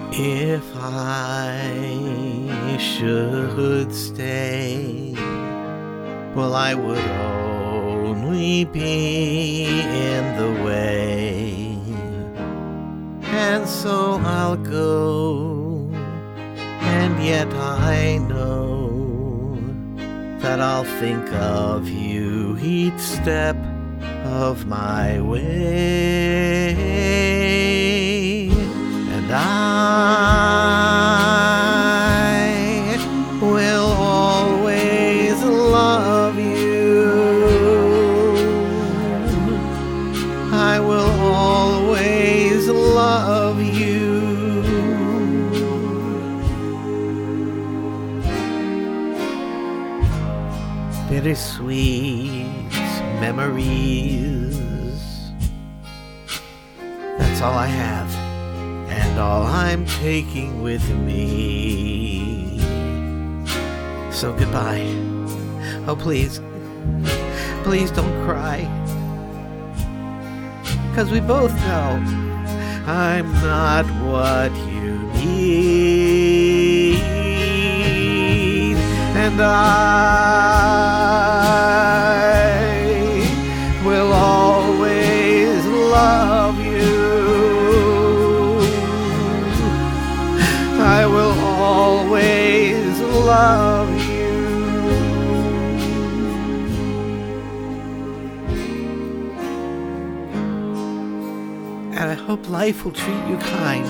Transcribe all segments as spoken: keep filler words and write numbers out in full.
If I should stay, well, I would only be in the way, and so I'll go, and yet I know that I'll think of you each step of my way, and I will always love you. I will always love you. Bittersweet memories, that's all I have, and all I'm taking with me. So goodbye. Oh, please, please don't cry, 'cause we both know I'm not what you need, and I will always love you. I will always love you. And I hope life will treat you kind.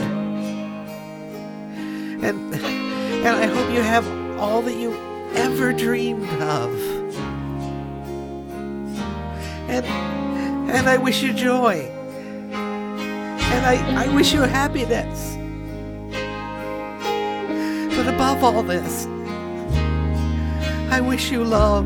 And and I hope you have all that you ever dreamed of. And and I wish you joy. And I, I wish you happiness. But above all this, I wish you love.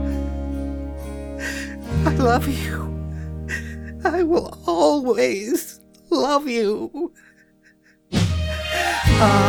I love you. I will always love you. I